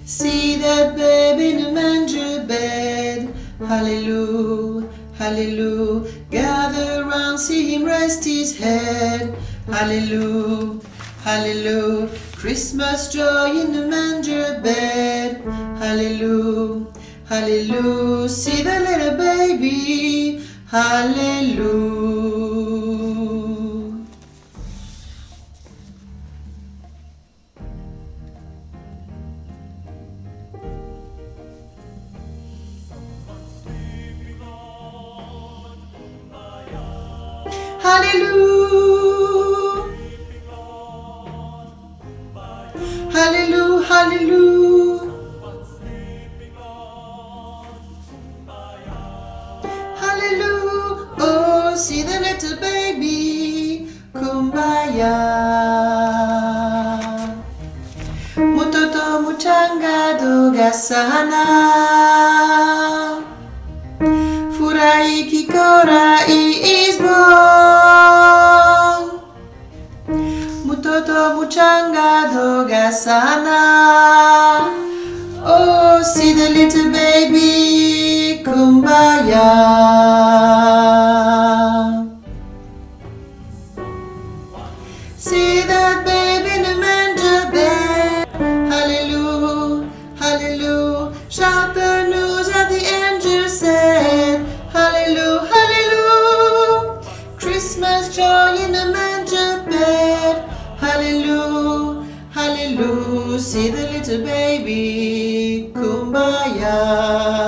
See that babe in a manger bed. Hallelujah, hallelujah. Gather round, see him rest his head. Hallelujah, hallelujah. Christmas joy in the manger bed. Hallelujah, hallelujah. See the little baby. Hallelujah. Hallelujah, hallelujah, hallelujah, hallelujah. Oh, see the little baby, kumbaya. Mutoto muchanga doga sana, furahi kikorai is born. Mutoto muchanga doga sana. Oh, see the little baby, kumbaya. See that baby in a manger bed. Hallelujah, hallelujah. Shout the news that the angel said. Hallelujah, hallelujah. Christmas joy in a manger bed. Hallelujah, hallelujah. See the little baby, kumbaya.